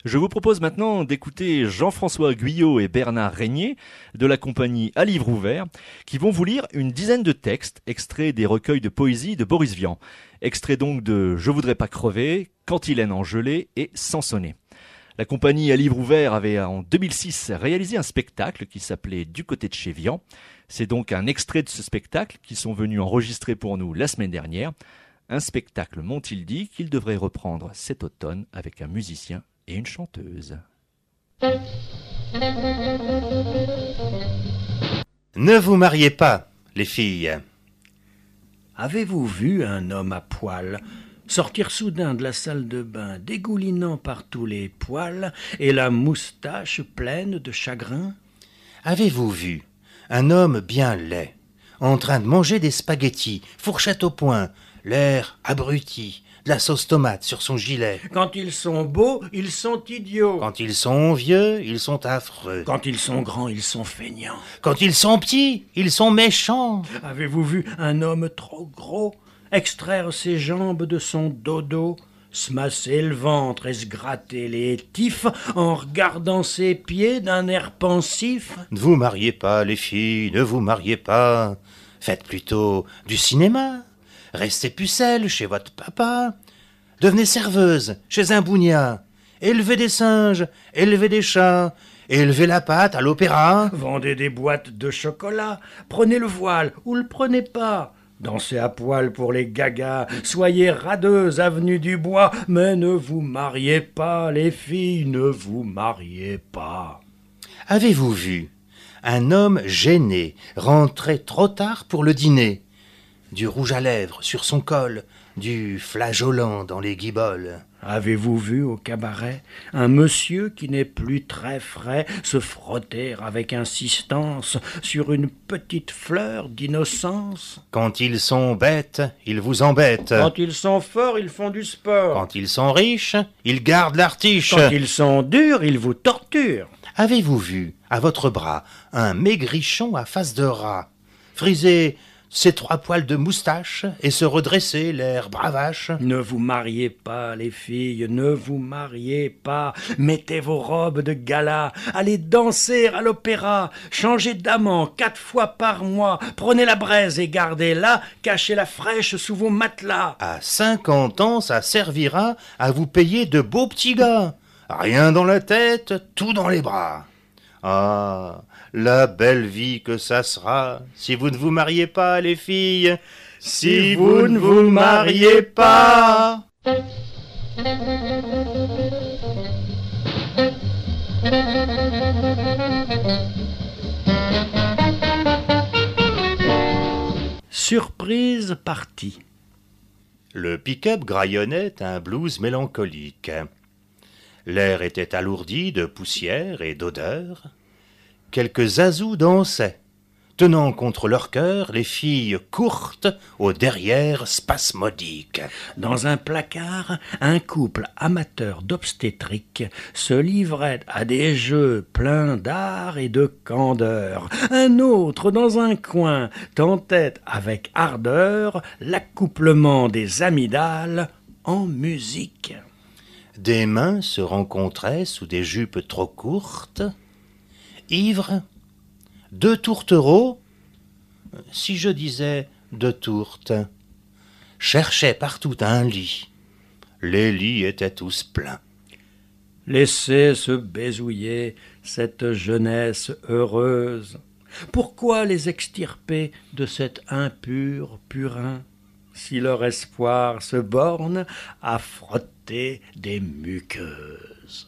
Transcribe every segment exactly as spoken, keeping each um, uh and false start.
Je vous propose maintenant d'écouter Jean-François Guyot et Bernard Régnier de la compagnie À Livre Ouvert qui vont vous lire une dizaine de textes extraits des recueils de poésie de Boris Vian. Extraits donc de Je voudrais pas crever, Cantilène engelée et Sansonnet. La compagnie À Livre Ouvert avait en deux mille six réalisé un spectacle qui s'appelait Du côté de chez Vian. C'est donc un extrait de ce spectacle qu'ils sont venus enregistrer pour nous la semaine dernière. Un spectacle, m'ont-ils dit, qu'ils devraient reprendre cet automne avec un musicien et une chanteuse. Ne vous mariez pas, les filles. Avez-vous vu un homme à poil sortir soudain de la salle de bain, dégoulinant par tous les poils et la moustache pleine de chagrin? Avez-vous vu un homme bien laid, en train de manger des spaghettis, fourchette au poing, l'air abruti, de la sauce tomate sur son gilet? Quand ils sont beaux, ils sont idiots. Quand ils sont vieux, ils sont affreux. Quand ils sont grands, ils sont feignants. Quand ils sont petits, ils sont méchants. Avez-vous vu un homme trop gros extraire ses jambes de son dodo, se masser le ventre et se gratter les tifs en regardant ses pieds d'un air pensif? Ne vous mariez pas, les filles, ne vous mariez pas. Faites plutôt du cinéma. Restez pucelle chez votre papa. Devenez serveuse chez un bougnat. Élevez des singes, élevez des chats, élevez la pâte à l'opéra. Vendez des boîtes de chocolat, prenez le voile ou le prenez pas. Dansez à poil pour les gagas, soyez radeuses avenue du Bois, mais ne vous mariez pas, les filles, ne vous mariez pas. Avez-vous vu un homme gêné rentrer trop tard pour le dîner? Du rouge à lèvres sur son col, du flageolant dans les guiboles. Avez-vous vu au cabaret un monsieur qui n'est plus très frais se frotter avec insistance sur une petite fleur d'innocence? Quand ils sont bêtes, ils vous embêtent. Quand ils sont forts, ils font du sport. Quand ils sont riches, ils gardent l'artiche. Quand ils sont durs, ils vous torturent. Avez-vous vu, à votre bras, un maigrichon à face de rat, friser ses trois poils de moustache et se redresser l'air bravache? Ne vous mariez pas, les filles, ne vous mariez pas. Mettez vos robes de gala, allez danser à l'opéra, changez d'amant quatre fois par mois, prenez la braise et gardez-la, cachez la fraîche sous vos matelas. À cinquante ans, ça servira à vous payer de beaux petits gars. Rien dans la tête, tout dans les bras. Ah, la belle vie que ça sera si vous ne vous mariez pas, les filles. Si vous ne vous mariez pas. Surprise partie. Le pick-up graillonnait un blues mélancolique. L'air était alourdi de poussière et d'odeur. Quelques azous dansaient, tenant contre leur cœur les filles courtes aux derrières spasmodiques. Dans un placard, un couple amateur d'obstétrique se livrait à des jeux pleins d'art et de candeur. Un autre, dans un coin, tentait avec ardeur l'accouplement des amygdales en musique. Des mains se rencontraient sous des jupes trop courtes. Ivres, deux tourtereaux, si je disais deux tourtes, cherchaient partout un lit. Les lits étaient tous pleins. Laissez se baisouiller cette jeunesse heureuse. Pourquoi les extirper de cet impur purin, si leur espoir se borne à frotter des muqueuses?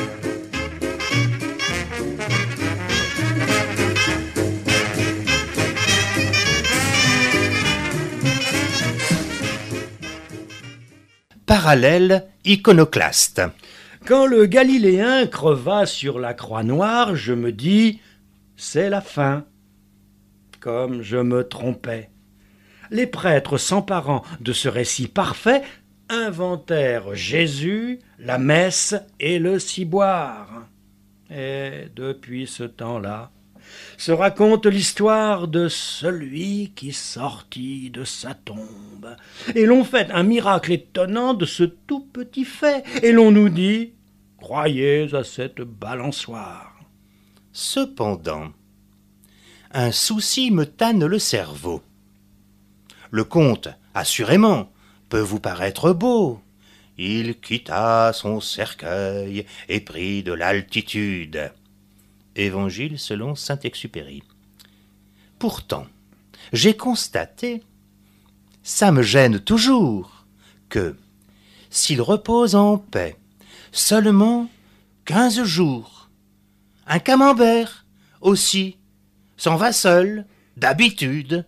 Parallèle iconoclaste. Quand le Galiléen creva sur la croix noire, je me dis « c'est la fin ». Comme je me trompais. Les prêtres s'emparant de ce récit parfait inventèrent Jésus, la messe et le ciboire. Et depuis ce temps-là, se raconte l'histoire de celui qui sortit de sa tombe. Et l'on fait un miracle étonnant de ce tout petit fait. Et l'on nous dit, croyez à cette balançoire. Cependant, un souci me tanne le cerveau. Le conte, assurément, peut vous paraître beau. Il quitta son cercueil et prit de l'altitude. Évangile selon Saint-Exupéry. Pourtant, j'ai constaté, ça me gêne toujours, que, s'il repose en paix seulement quinze jours, un camembert aussi s'en va seul d'habitude.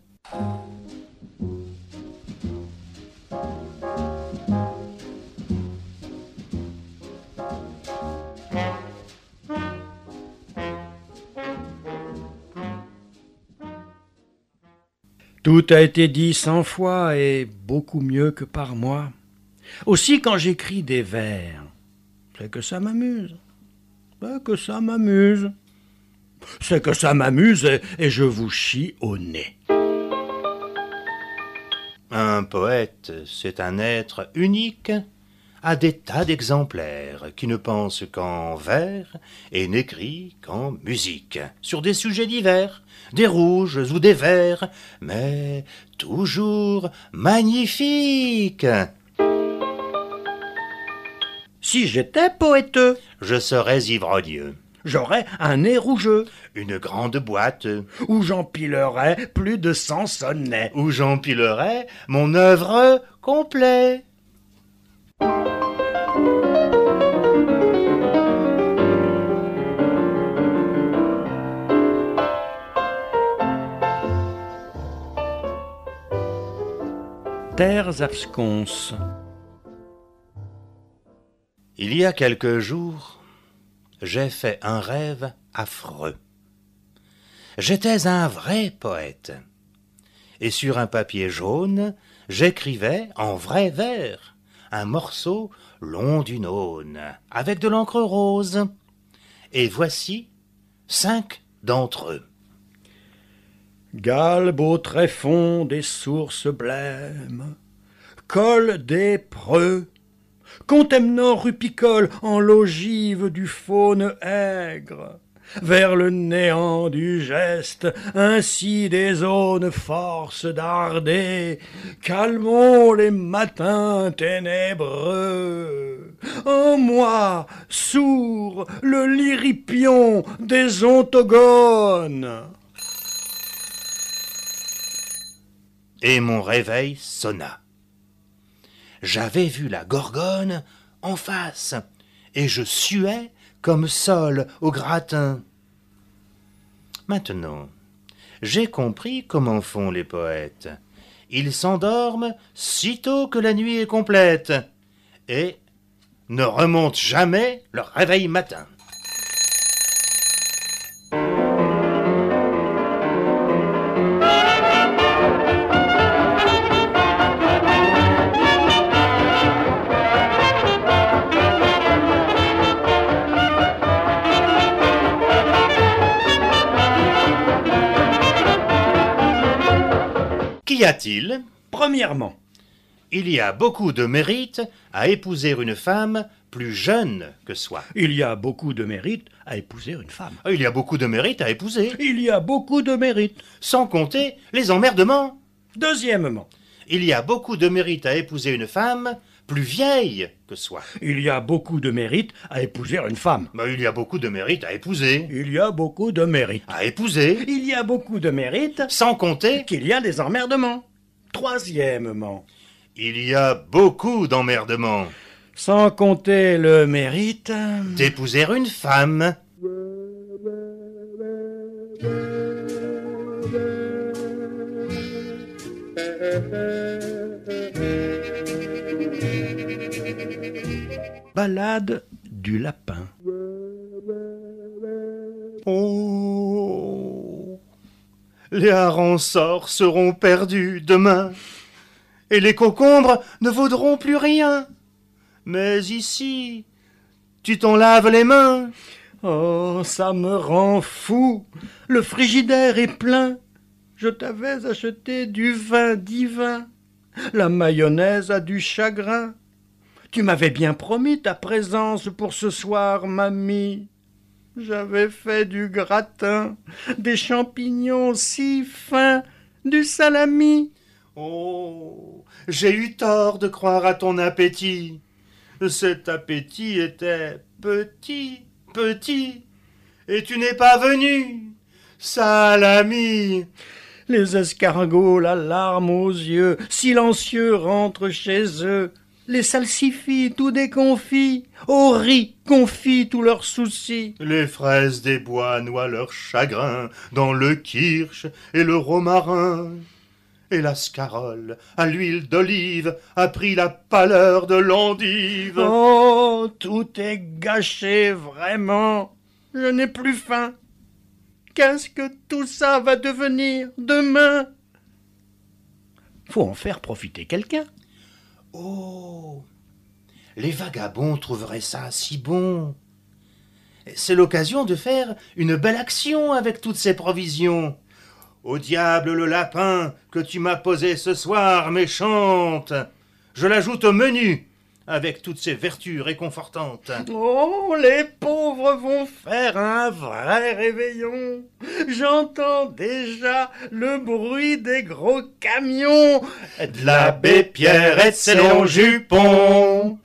Tout a été dit cent fois et beaucoup mieux que par moi. Aussi quand j'écris des vers, c'est que ça m'amuse. C'est que ça m'amuse. C'est que ça m'amuse et, et je vous chie au nez. Un poète, c'est un être unique, à des tas d'exemplaires, qui ne pense qu'en vers et n'écrit qu'en musique, sur des sujets divers, des rouges ou des verts, mais toujours magnifiques. Si j'étais poèteux, Je serais ivrogneux, j'aurais un nez rougeux, une grande boîte, où j'empilerais plus de cent sonnets. où j'empilerais mon œuvre complète. Terres absconses. Il y a quelques jours, j'ai fait un rêve affreux. J'étais un vrai poète, et sur un papier jaune, j'écrivais en vrai vers un morceau long d'une aune, avec de l'encre rose. Et voici cinq d'entre eux. Galbe au tréfonds des sources blêmes, col des preux, contemnant rupicole en l'ogive du faune aigre, vers le néant du geste, ainsi des zones force darder, calmons les matins ténébreux. En moi, sourd, le lyripion des ontogones. Et mon réveil sonna. J'avais vu la Gorgone en face, et je suais comme Sol au gratin. Maintenant, j'ai compris comment font les poètes. Ils s'endorment sitôt que la nuit est complète, et ne remontent jamais leur réveil matin. Qu'y a-t-il ? Premièrement, Il y a beaucoup de mérite à épouser une femme plus jeune que soi. il y a beaucoup de mérite à épouser une femme. Il y a beaucoup de mérite à épouser, Il y a beaucoup de mérite. sans compter les emmerdements. Deuxièmement, Il y a beaucoup de mérite à épouser une femme plus vieille que soi. il y a beaucoup de mérite à épouser une femme. Ben, il y a beaucoup de mérite à épouser, Il y a beaucoup de mérite. à épouser, Il y a beaucoup de mérite sans compter qu'il y a des emmerdements. Troisièmement, il y a beaucoup d'emmerdements sans compter le mérite d'épouser une femme. Ballade du lapin. Oh, les harensorts seront perdus demain, et les concombres ne vaudront plus rien. Mais ici, tu t'en laves les mains. Oh, ça me rend fou. Le frigidaire est plein. Je t'avais acheté du vin divin. La mayonnaise a du chagrin. Tu m'avais bien promis ta présence pour ce soir, mamie. J'avais fait du gratin, des champignons si fins, du salami. Oh, j'ai eu tort de croire à ton appétit. Cet appétit était petit, petit, et tu n'es pas venu, salami. Les escargots, la larme aux yeux, silencieux rentrent chez eux. Les salsifis, tout déconfits, au riz confit tous leurs soucis. Les fraises des bois noient leur chagrin dans le kirsch et le romarin. Et la scarole, à l'huile d'olive, a pris la pâleur de l'endive. Oh, tout est gâché, vraiment. Je n'ai plus faim. Qu'est-ce que tout ça va devenir demain? Faut en faire profiter quelqu'un. Oh, les vagabonds trouveraient ça si bon. C'est l'occasion de faire une belle action avec toutes ces provisions. Au diable le lapin que tu m'as posé ce soir, méchante. Je l'ajoute au menu, avec toutes ses vertus réconfortantes. Oh, les pauvres vont faire un vrai réveillon. J'entends déjà le bruit des gros camions. De l'abbé Pierre et de ses longs jupons.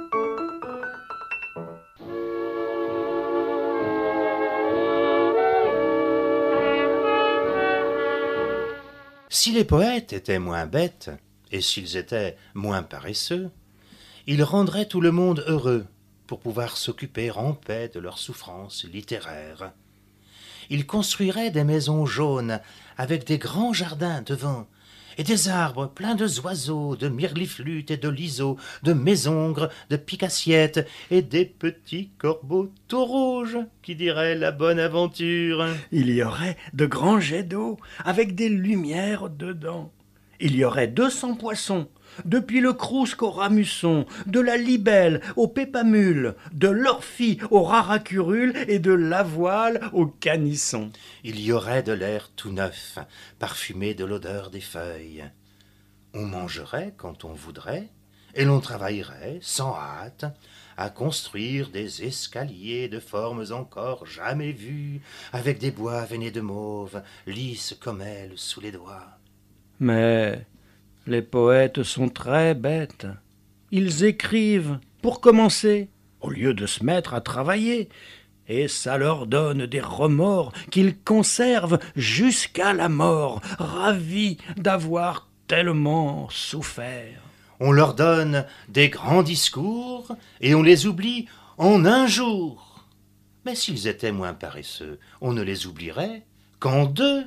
Si les poètes étaient moins bêtes, et s'ils étaient moins paresseux, ils rendraient tout le monde heureux pour pouvoir s'occuper en paix de leurs souffrances littéraires. Ils construiraient des maisons jaunes avec des grands jardins devant et des arbres pleins de oiseaux, de mirliflutes et de liseaux, de mésongres, de picassiettes et des petits corbeaux tout rouges qui diraient la bonne aventure. Il y aurait de grands jets d'eau avec des lumières dedans. Il y aurait deux cents poissons, depuis le crousque au ramusson, de la libelle au pépamule, de l'orphie au raracurule et de l'avoine au canisson. Il y aurait de l'air tout neuf, parfumé de l'odeur des feuilles. On mangerait quand on voudrait, et l'on travaillerait sans hâte à construire des escaliers de formes encore jamais vues, avec des bois veinés de mauve, lisses comme elles sous les doigts. Mais les poètes sont très bêtes. Ils écrivent, pour commencer, au lieu de se mettre à travailler, et ça leur donne des remords qu'ils conservent jusqu'à la mort, ravis d'avoir tellement souffert. On leur donne des grands discours, et on les oublie en un jour. Mais s'ils étaient moins paresseux, on ne les oublierait qu'en deux.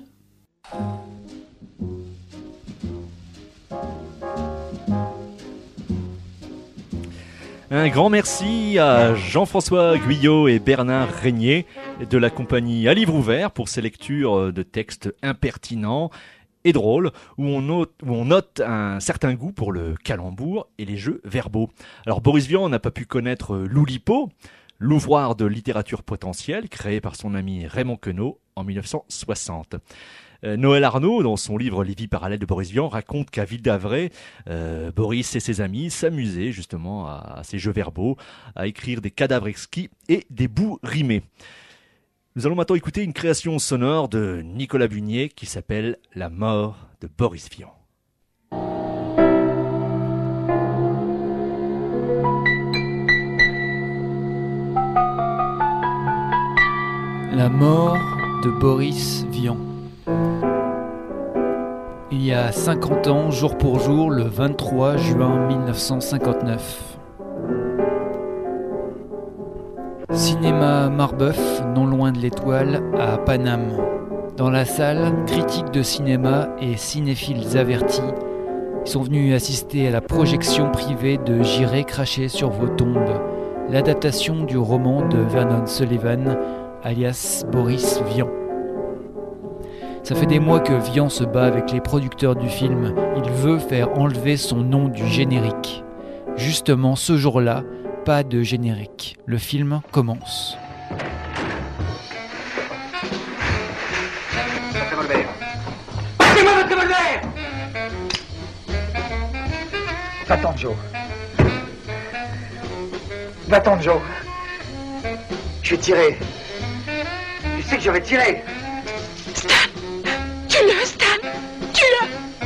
Un grand merci à Jean-François Guyot et Bernard Régnier de la compagnie À Livre Ouvert pour ces lectures de textes impertinents et drôles où on note, où on note un certain goût pour le calembour et les jeux verbaux. Alors Boris Vian n'a pas pu connaître l'Oulipo, l'ouvroir de littérature potentielle créé par son ami Raymond Queneau en mille neuf cent soixante. Noël Arnaud, dans son livre Les vies parallèles de Boris Vian, raconte qu'à Ville d'Avray, euh, Boris et ses amis s'amusaient justement à, à ces jeux verbaux, à écrire des cadavres exquis et des bouts rimés. Nous allons maintenant écouter une création sonore de Nicolas Bunier qui s'appelle La mort de Boris Vian. La mort de Boris Vian. Il y a cinquante ans, jour pour jour, le vingt-trois juin mille neuf cent cinquante-neuf. Cinéma Marbeuf, non loin de l'Étoile, à Paname. Dans la salle, critiques de cinéma et cinéphiles avertis sont venus assister à la projection privée de J'irai cracher sur vos tombes, l'adaptation du roman de Vernon Sullivan, alias Boris Vian. Ça fait des mois que Vian se bat avec les producteurs du film. Il veut faire enlever son nom du générique. Justement, ce jour-là, pas de générique. Le film commence. Passez-moi votre revolver! Va-t'en, Joe. Va-t'en, Joe. Je vais tirer. Tu sais que je vais tirer. Stan! Tue-le, Stan! Tue-le!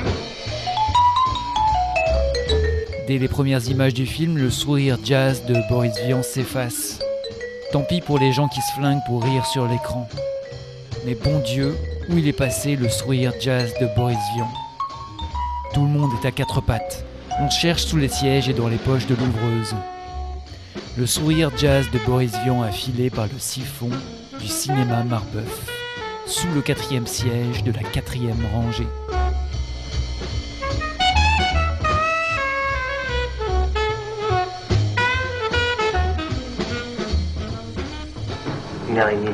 Dès les premières images du film, le sourire jazz de Boris Vian s'efface. Tant pis pour les gens qui se flinguent pour rire sur l'écran. Mais bon Dieu, où il est passé le sourire jazz de Boris Vian? Tout le monde est à quatre pattes. On cherche sous les sièges et dans les poches de l'ouvreuse. Le sourire jazz de Boris Vian a filé par le siphon du cinéma Marbeuf, sous le quatrième siège de la quatrième rangée. Une araignée.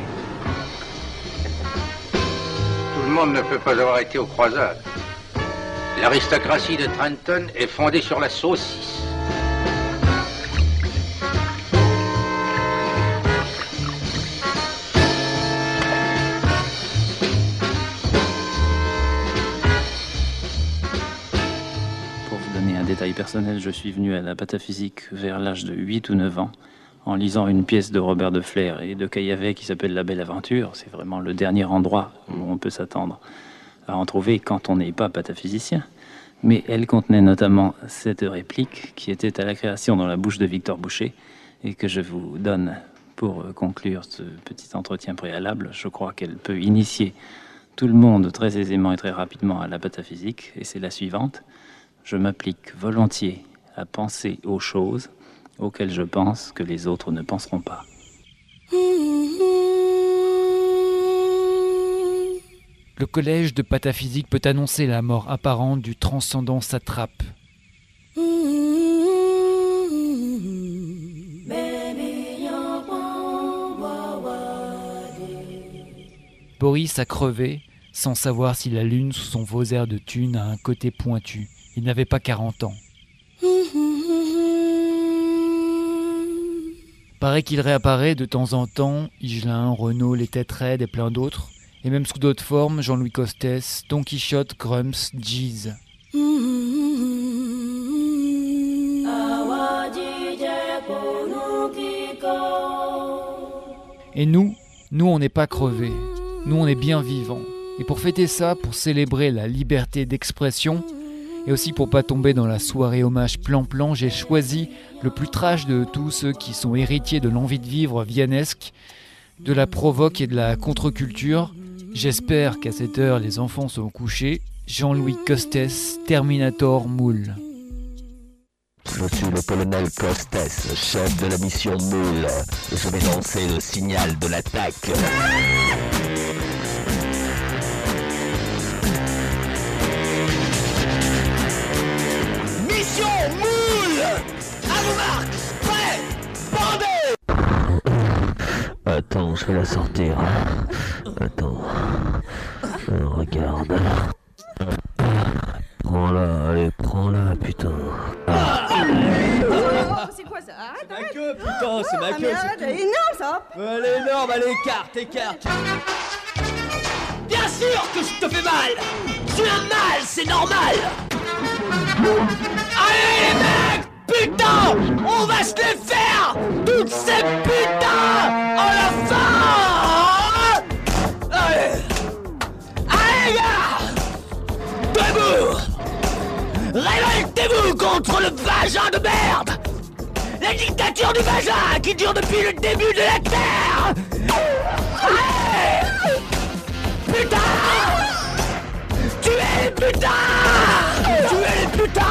Tout le monde ne peut pas avoir été aux croisades. L'aristocratie de Trenton est fondée sur la saucisse. Pour vous donner un détail personnel, je suis venu à la pataphysique vers l'âge de huit ou neuf ans en lisant une pièce de Robert de Flair et de Caillavet qui s'appelle La Belle Aventure. C'est vraiment le dernier endroit où on peut s'attendre à en trouver quand on n'est pas pataphysicien. Mais elle contenait notamment cette réplique qui était à la création dans la bouche de Victor Boucher et que je vous donne pour conclure ce petit entretien préalable. Je crois qu'elle peut initier tout le monde très aisément et très rapidement à la pataphysique, et c'est la suivante. Je m'applique volontiers à penser aux choses auxquelles je pense que les autres ne penseront pas. Le collège de pataphysique peut annoncer la mort apparente du transcendant satrape. Boris a crevé sans savoir si la lune sous son vauxaire de thune a un côté pointu. Il n'avait pas quarante ans. Paraît qu'il réapparaît de temps en temps, Higelin, Renaud, les Têtes Raides et plein d'autres, et même sous d'autres formes, Jean-Louis Costès, Don Quichotte, Grumps, Jeez. Et nous, nous on n'est pas crevés, nous on est bien vivants. Et pour fêter ça, pour célébrer la liberté d'expression, et aussi pour pas tomber dans la soirée hommage plan-plan, j'ai choisi le plus trash de tous ceux qui sont héritiers de l'envie de vivre vianesque, de la provoque et de la contre-culture. J'espère qu'à cette heure les enfants sont couchés. Jean-Louis Costès, Terminator Moule. Je suis le colonel Costès, chef de la mission Moule. Je vais lancer le signal de l'attaque. Mission Moule! À vos marques! Prêt! Bandez! Attends, je vais la sortir. Attends. Euh, regarde. Prends-la, allez, prends-la, putain. Ah. Oh, c'est quoi ça? Arrête, Ma arrête. queue, putain, c'est ma Ah, queue, mais c'est arrête, tout. elle est énorme ça. Elle est énorme, allez, écarte, écarte. Bien sûr que je te fais mal! Tu as mal, c'est normal! Allez les mecs! Putain! On va se les faire! Toutes ces putains! À la fin! Allez! Allez les gars! Debout! Révoltez-vous contre le vagin de merde! La dictature du vagin qui dure depuis le début de la Terre! Allez! Putain! Tuez les putains! Tuez les putains!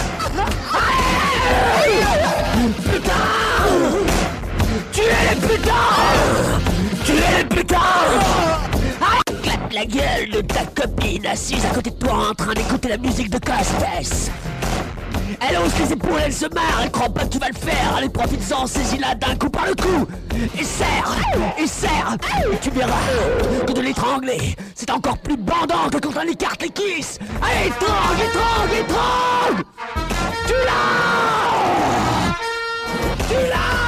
Allez! Putain! Tuez les putains! Tuez les putains! Allez, claque la gueule de ta copine assise à côté de toi en train d'écouter la musique de Costès. Elle hausse les épaules, elle se marre, elle croit pas que tu vas le faire. Allez, profites-en, saisis-la d'un coup par le cou. Et serre, et serre, et tu verras que de l'étrangler, c'est encore plus bandant que quand on écarte les kisses. Allez, étrangle, étrangle, étrangle. Tu l'as. Tu l'as.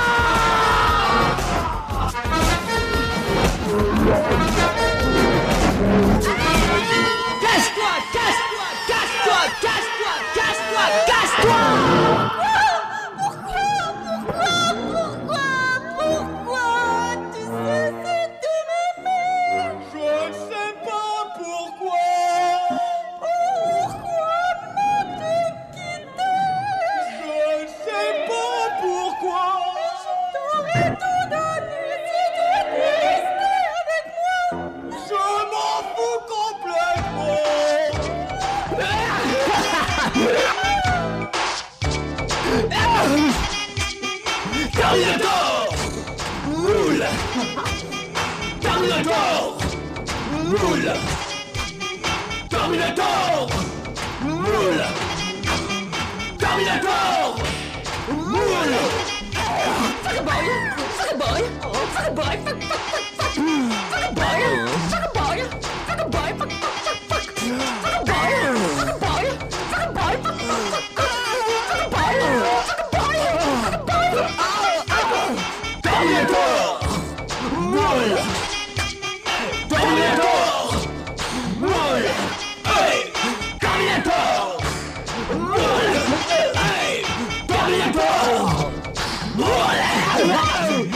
Casse-toi, casse-toi, casse-toi, casse-toi, casse-toi, casse-toi. Pourquoi? Pourquoi? Moule. Terminator. Moule. Terminator. Moule. Terminator. Moule. Fuck a boy. Fuck a boy. Fuck a boy. Fuck, fuck, fuck, fuck. Fuck a boy. Fuck a boy. Fuck a boy. Fuck, fuck, fuck, fuck. Fuck a boy. Fuck a boy. Fuck a boy. Fuck, fuck, fuck, fuck. Fuck a boy. Fuck a boy. Fuck a boy. Terminator. Moule. Terminator. Moule. Hey. Terminator. Moule. Hey. Terminator. Moule.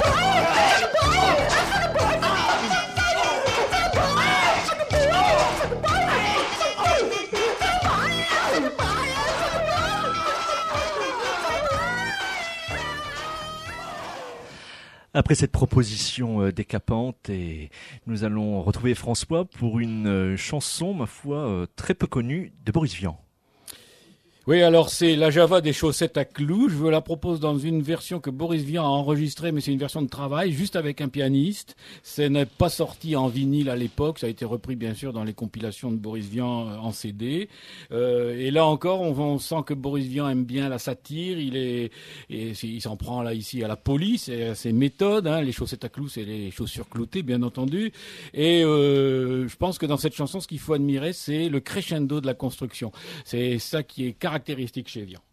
Après cette proposition euh, décapante, et nous allons retrouver François pour une euh, chanson, ma foi, euh, très peu connue de Boris Vian. Oui, alors c'est la Java des chaussettes à clous. Je vous la propose dans une version que Boris Vian a enregistrée, mais c'est une version de travail, juste avec un pianiste. Ce n'est pas sorti en vinyle à l'époque. Ça a été repris, bien sûr, dans les compilations de Boris Vian en C D. Euh, et là encore, on, on sent que Boris Vian aime bien la satire. Il est, et il s'en prend là ici à la police et à ses méthodes. Hein. Les chaussettes à clous, c'est les chaussures cloutées, bien entendu. Et euh, je pense que dans cette chanson, ce qu'il faut admirer, c'est le crescendo de la construction. C'est ça qui est caractéristique caractéristique chez Vian.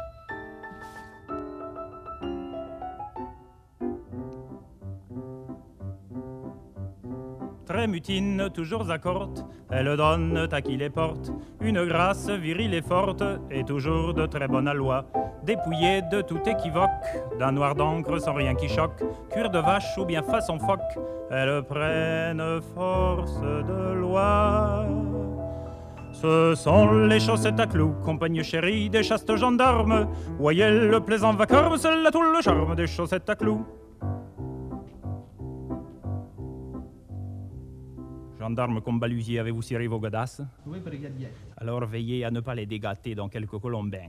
Très mutine, toujours à corte, elle donne à qui les porte une grâce virile et forte, et toujours de très bonne aloi. Dépouillée de tout équivoque, d'un noir d'encre sans rien qui choque, cuir de vache ou bien façon phoque, elle prenne force de loi. Ce sont les chaussettes à clous, compagne chérie des chastes gendarmes. Voyez le plaisant vacarme, c'est là tout le charme des chaussettes à clous. Gendarme comme Balusier, avez-vous ciré vos godasses? Oui, brigadier. Alors veillez à ne pas les dégâter dans quelques colombins.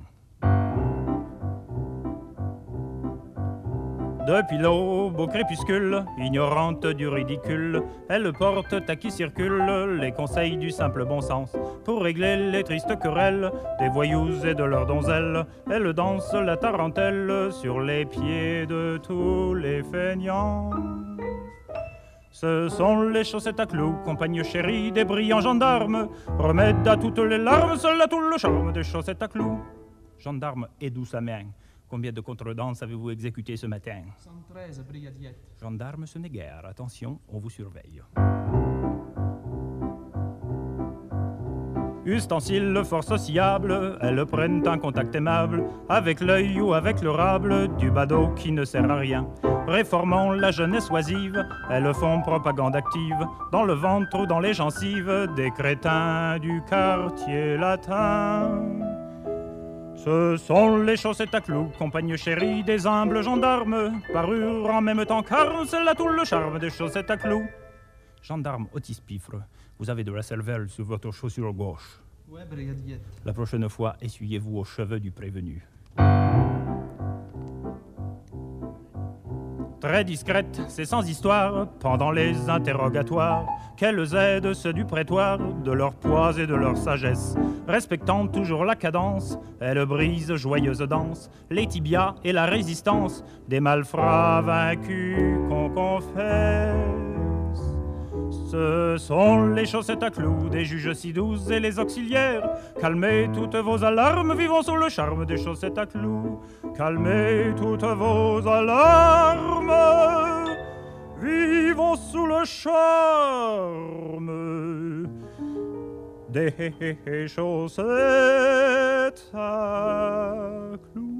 Depuis l'aube au crépuscule, ignorante du ridicule, elle porte à qui circule les conseils du simple bon sens. Pour régler les tristes querelles des voyous et de leurs donzelles, elle danse la tarentelle sur les pieds de tous les feignants. Ce sont les chaussettes à clous, compagne chérie des brillants gendarmes, remède à toutes les larmes, seul à tout le charme des chaussettes à clous. Gendarme, et d'où sa main? Combien de contredanses avez-vous exécuté ce matin? cent treize, brigadier. Gendarme, ce n'est guère. Attention, on vous surveille. Ustensiles fort sociables, elles prennent un contact aimable avec l'œil ou avec le rable du badaud qui ne sert à rien. Réformant la jeunesse oisive, elles font propagande active dans le ventre ou dans les gencives des crétins du quartier latin. Ce sont les chaussettes à clous, compagne chérie des humbles gendarmes, parure en même temps qu'arme, c'est là tout le charme des chaussettes à clous. Gendarme autispifre, vous avez de la cervelle sur votre chaussure gauche. Ouais, brigadier. La prochaine fois, essuyez-vous aux cheveux du prévenu. Très discrète, c'est sans histoire, pendant les interrogatoires, qu'elles aident ceux du prétoire de leur poids et de leur sagesse. Respectant toujours la cadence, elles brisent joyeuse danse les tibias et la résistance des malfrats vaincus qu'on confesse. Ce sont les chaussettes à clous des juges si douces et les auxiliaires. Calmez toutes vos alarmes, vivons sous le charme des chaussettes à clous. Calmez toutes vos alarmes, vivons sous le charme des chaussettes à clous.